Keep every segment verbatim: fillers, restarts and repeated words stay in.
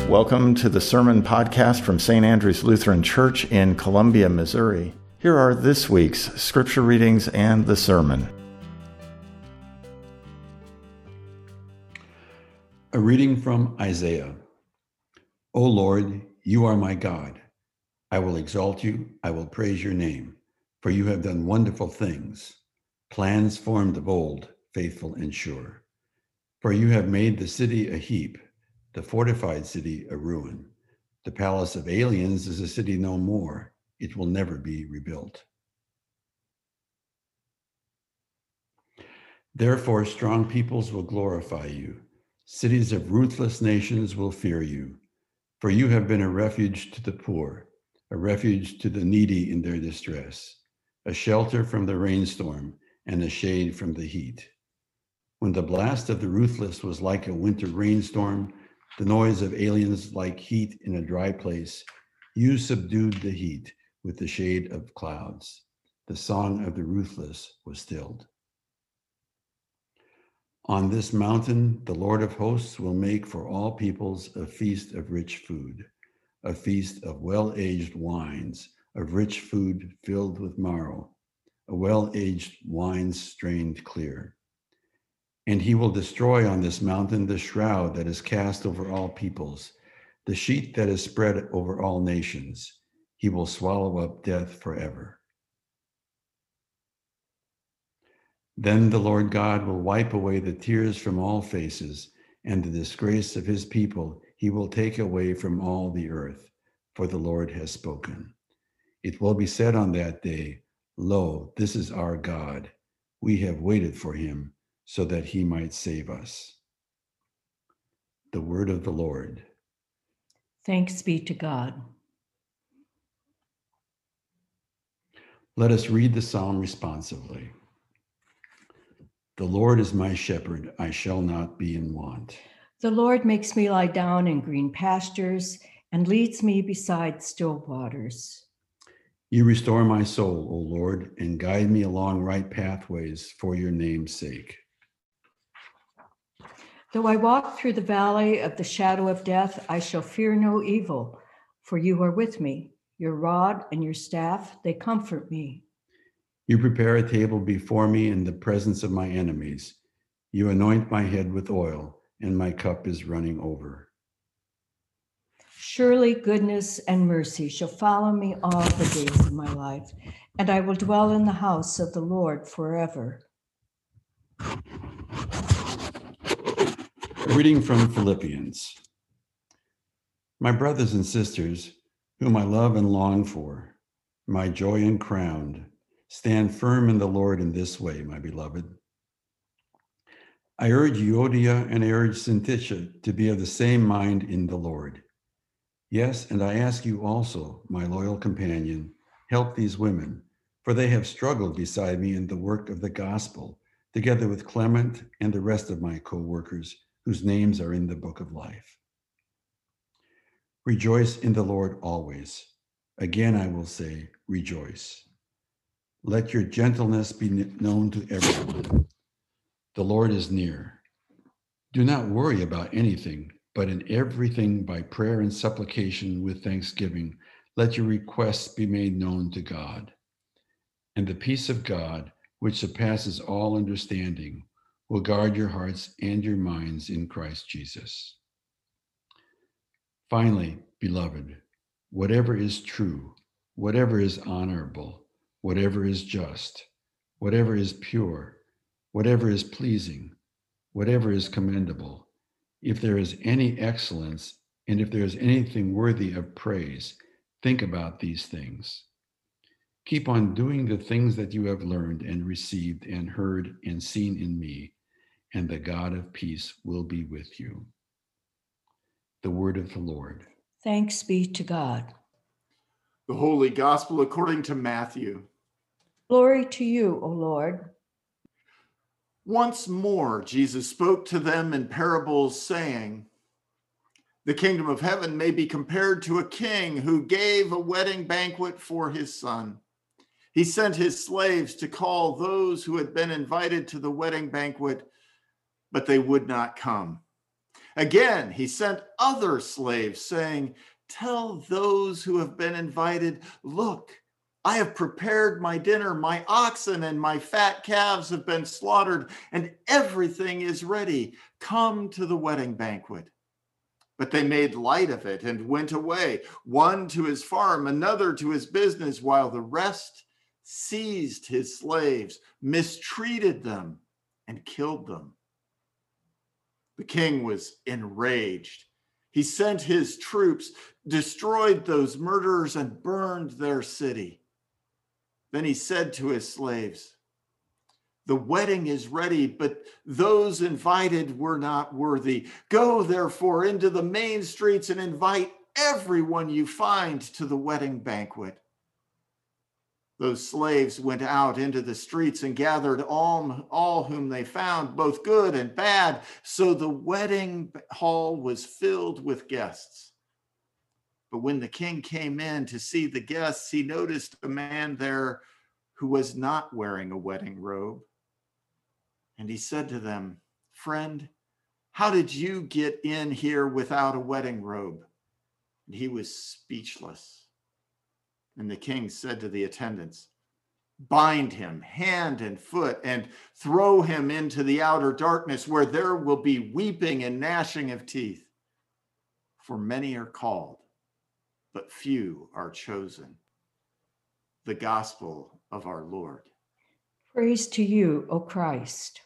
Welcome to the Sermon Podcast from Saint Andrew's Lutheran Church in Columbia, Missouri. Here are this week's scripture readings and the sermon. A reading from Isaiah. O Lord, you are my God. I will exalt you, I will praise your name, for you have done wonderful things, plans formed of old, faithful and sure. For you have made the city a heap, the fortified city a ruin. The palace of aliens is a city no more. It will never be rebuilt. Therefore, strong peoples will glorify you. Cities of ruthless nations will fear you. For you have been a refuge to the poor, a refuge to the needy in their distress, a shelter from the rainstorm and a shade from the heat. When the blast of the ruthless was like a winter rainstorm, the noise of aliens like heat in a dry place, you subdued the heat with the shade of clouds. The song of the ruthless was stilled. On this mountain, the Lord of hosts will make for all peoples a feast of rich food, a feast of well-aged wines, of rich food filled with marrow, a well-aged wine strained clear. And he will destroy on this mountain the shroud that is cast over all peoples, the sheet that is spread over all nations. He will swallow up death forever. Then the Lord God will wipe away the tears from all faces, and the disgrace of his people he will take away from all the earth, for the Lord has spoken. It will be said on that day, Lo, this is our God. We have waited for him, so that he might save us. The word of the Lord. Thanks be to God. Let us read the psalm responsively. The Lord is my shepherd, I shall not be in want. The Lord makes me lie down in green pastures and leads me beside still waters. You restore my soul, O Lord, and guide me along right pathways for your name's sake. Though I walk through the valley of the shadow of death, I shall fear no evil, for you are with me. Your rod and your staff, they comfort me. You prepare a table before me in the presence of my enemies. You anoint my head with oil, and my cup is running over. Surely goodness and mercy shall follow me all the days of my life, and I will dwell in the house of the Lord forever. A reading from Philippians. My brothers and sisters, whom I love and long for, my joy and crown, stand firm in the Lord in this way, my beloved. I urge Euodia and I urge Syntyche to be of the same mind in the Lord. Yes, and I ask you also, my loyal companion, help these women, for they have struggled beside me in the work of the gospel, together with Clement and the rest of my co-workers, whose names are in the book of life. Rejoice in the Lord always. Again, I will say, rejoice. Let your gentleness be known to everyone. The Lord is near. Do not worry about anything, but in everything by prayer and supplication with thanksgiving, let your requests be made known to God. And the peace of God, which surpasses all understanding, will guard your hearts and your minds in Christ Jesus. Finally, beloved, whatever is true, whatever is honorable, whatever is just, whatever is pure, whatever is pleasing, whatever is commendable, if there is any excellence, and if there is anything worthy of praise, think about these things. Keep on doing the things that you have learned and received and heard and seen in me, and the God of peace will be with you. The word of the Lord. Thanks be to God. The Holy Gospel according to Matthew. Glory to you, O Lord. Once more, Jesus spoke to them in parables, saying, The kingdom of heaven may be compared to a king who gave a wedding banquet for his son. He sent his slaves to call those who had been invited to the wedding banquet, but they would not come. Again, he sent other slaves, saying, tell those who have been invited, look, I have prepared my dinner. My oxen and my fat calves have been slaughtered, and everything is ready. Come to the wedding banquet. But they made light of it and went away, one to his farm, another to his business, while the rest seized his slaves, mistreated them, and killed them. The king was enraged. He sent his troops, destroyed those murderers, and burned their city. Then he said to his slaves, the wedding is ready, but those invited were not worthy. Go, therefore, into the main streets and invite everyone you find to the wedding banquet. Those slaves went out into the streets and gathered all, all whom they found, both good and bad. So the wedding hall was filled with guests. But when the king came in to see the guests, he noticed a man there who was not wearing a wedding robe. And he said to them, friend, how did you get in here without a wedding robe? And he was speechless. And the king said to the attendants, bind him hand and foot and throw him into the outer darkness, where there will be weeping and gnashing of teeth. For many are called, but few are chosen. The gospel of our Lord. Praise to you, O Christ.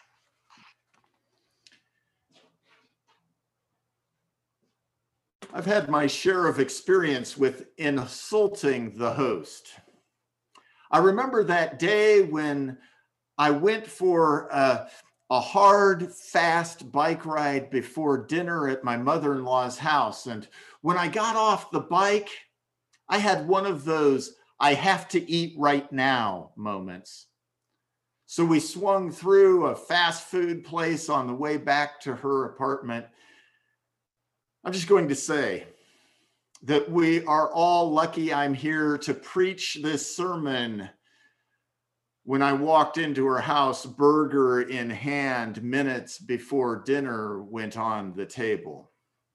I've had my share of experience with insulting the host. I remember that day when I went for a, a hard, fast bike ride before dinner at my mother-in-law's house. And when I got off the bike, I had one of those I have to eat right now moments. So we swung through a fast food place on the way back to her apartment. I'm just going to say that we are all lucky I'm here to preach this sermon when I walked into her house, burger in hand, minutes before dinner went on the table.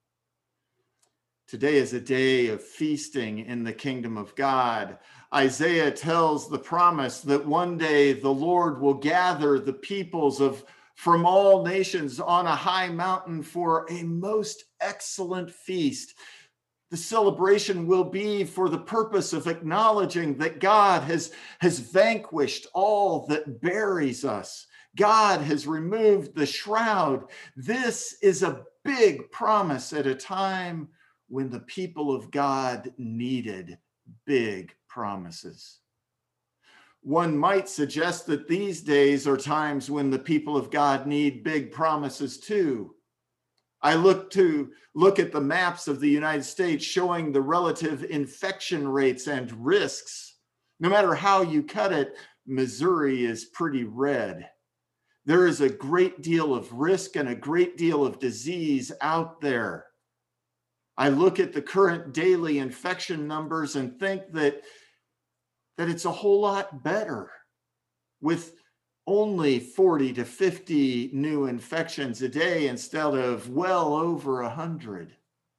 Today is a day of feasting in the kingdom of God. Isaiah tells the promise that one day the Lord will gather the peoples of from all nations on a high mountain for a most excellent feast. The celebration will be for the purpose of acknowledging that God has, has vanquished all that buries us. God has removed the shroud. This is a big promise at a time when the people of God needed big promises. One might suggest that these days are times when the people of God need big promises too. I look to look at the maps of the United States showing the relative infection rates and risks. No matter how you cut it, Missouri is pretty red. There is a great deal of risk and a great deal of disease out there. I look at the current daily infection numbers and think that that it's a whole lot better with only forty to fifty new infections a day instead of well over one hundred.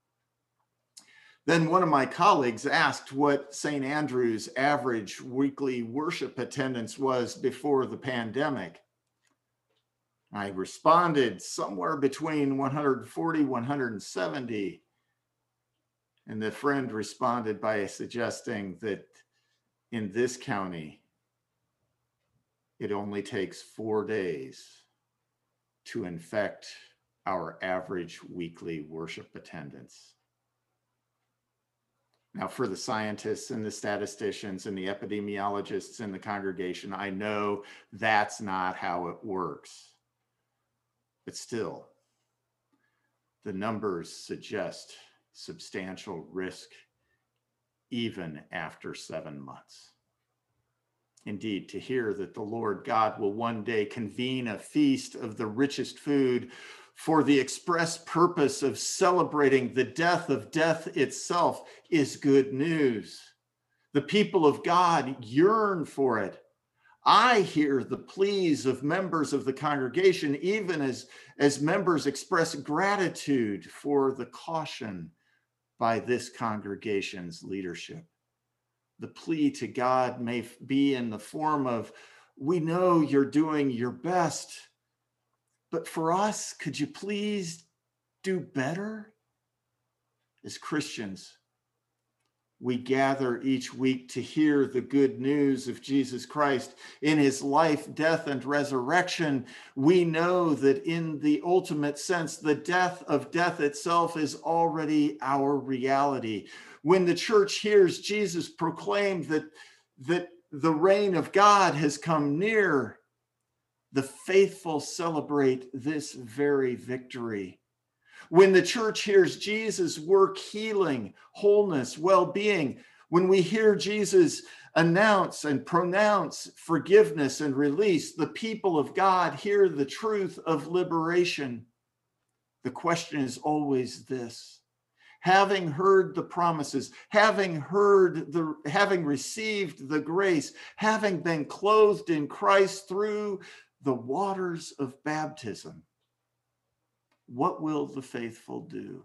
Then one of my colleagues asked what Saint Andrew's average weekly worship attendance was before the pandemic. I responded somewhere between one hundred forty, one hundred seventy. And the friend responded by suggesting that in this county, it only takes four days to infect our average weekly worship attendance. Now, for the scientists and the statisticians and the epidemiologists in the congregation, I know that's not how it works. But still, the numbers suggest substantial risk even after seven months. Indeed, to hear that the Lord God will one day convene a feast of the richest food for the express purpose of celebrating the death of death itself is good news. The people of God yearn for it. I hear the pleas of members of the congregation, even as, as members express gratitude for the caution by this congregation's leadership. The plea to God may be in the form of, we know you're doing your best, but for us, could you please do better? As Christians, we gather each week to hear the good news of Jesus Christ in his life, death, and resurrection. We know that in the ultimate sense, the death of death itself is already our reality. When the church hears Jesus proclaim that, that the reign of God has come near, the faithful celebrate this very victory. When the church hears Jesus work healing, wholeness, well-being, when we hear Jesus announce and pronounce forgiveness and release, the people of God hear the truth of liberation. The question is always this: having heard the promises, having heard the, having received the grace, having been clothed in Christ through the waters of baptism, what will the faithful do?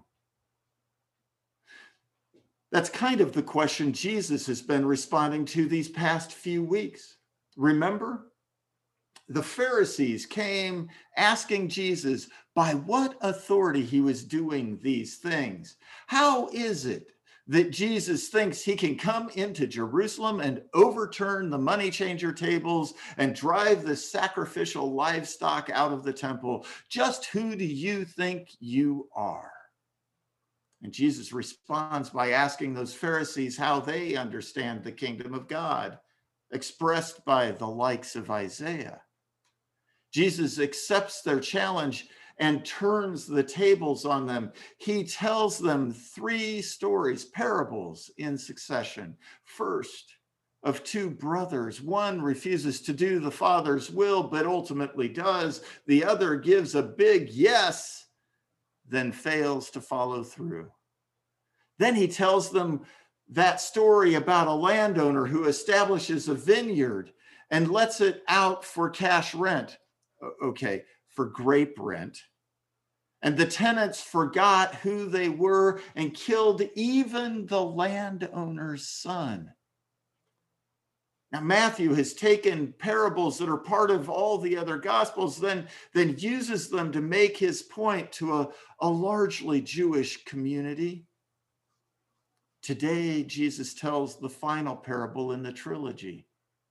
That's kind of the question Jesus has been responding to these past few weeks. Remember, the Pharisees came asking Jesus by what authority he was doing these things. How is it that Jesus thinks he can come into Jerusalem and overturn the money changer tables and drive the sacrificial livestock out of the temple? Just who do you think you are? And Jesus responds by asking those Pharisees how they understand the kingdom of God, expressed by the likes of Isaiah. Jesus accepts their challenge and turns the tables on them. He tells them three stories, parables in succession. First, of two brothers. One refuses to do the father's will, but ultimately does. The other gives a big yes, then fails to follow through. Then he tells them that story about a landowner who establishes a vineyard and lets it out for cash rent. Okay, for grape rent. And the tenants forgot who they were and killed even the landowner's son. Now, Matthew has taken parables that are part of all the other gospels, then, then uses them to make his point to a, a largely Jewish community. Today, Jesus tells the final parable in the trilogy.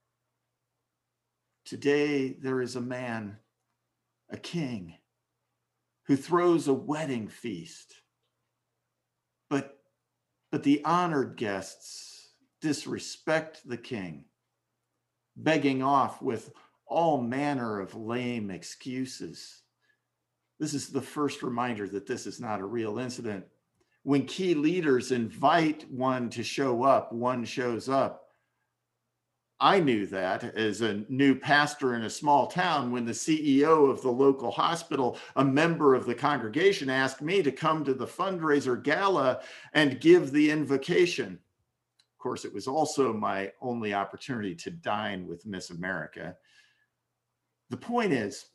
Today, there is a man, a king, who throws a wedding feast. But, but the honored guests disrespect the king, begging off with all manner of lame excuses. This is the first reminder that this is not a real incident. When key leaders invite one to show up, one shows up. I knew that as a new pastor in a small town when the C E O of the local hospital, a member of the congregation, asked me to come to the fundraiser gala and give the invocation. Of course, it was also my only opportunity to dine with Miss America. The point is,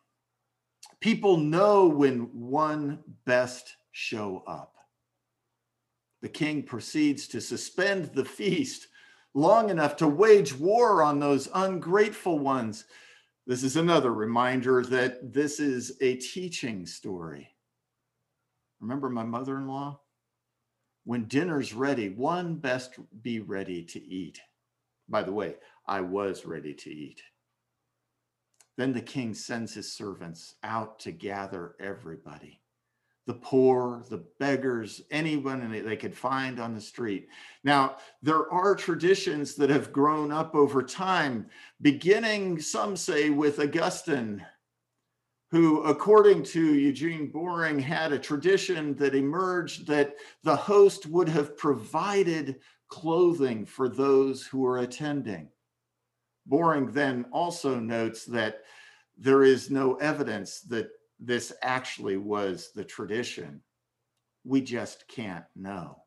people know when one best show up. The king proceeds to suspend the feast long enough to wage war on those ungrateful ones. This is another reminder that this is a teaching story. Remember my mother-in-law? When dinner's ready, one best be ready to eat. By the way, I was ready to eat. Then the king sends his servants out to gather everybody. The poor, the beggars, anyone they could find on the street. Now, there are traditions that have grown up over time, beginning, some say, with Augustine, who, according to Eugene Boring, had a tradition that emerged that the host would have provided clothing for those who were attending. Boring then also notes that there is no evidence that this actually was the tradition. We just can't know.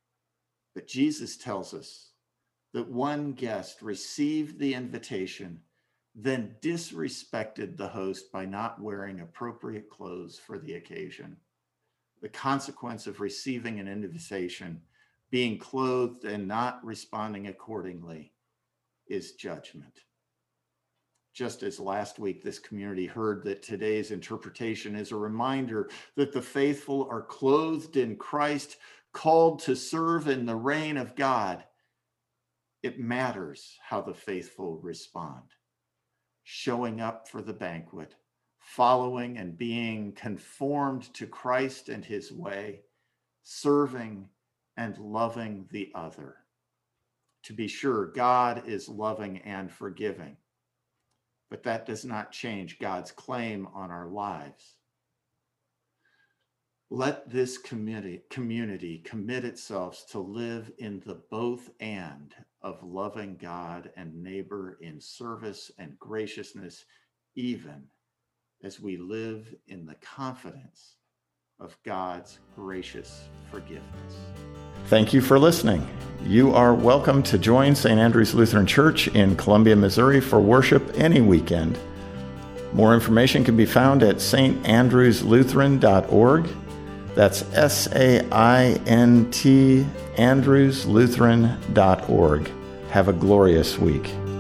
But Jesus tells us that one guest received the invitation then disrespected the host by not wearing appropriate clothes for the occasion. The consequence of receiving an invitation, being clothed and not responding accordingly, is judgment. Just as last week, this community heard that today's interpretation is a reminder that the faithful are clothed in Christ, called to serve in the reign of God. It matters how the faithful respond. Showing up for the banquet, following and being conformed to Christ and his way, serving and loving the other. To be sure, God is loving and forgiving, but that does not change God's claim on our lives. Let this community, community commit itself to live in the both and of loving God and neighbor in service and graciousness, even as we live in the confidence of God's gracious forgiveness. Thank you for listening. You are welcome to join Saint Andrew's Lutheran Church in Columbia, Missouri for worship any weekend. More information can be found at s t andrews lutheran dot org. That's S A I N T Andrews Lutheran dot org. Have a glorious week.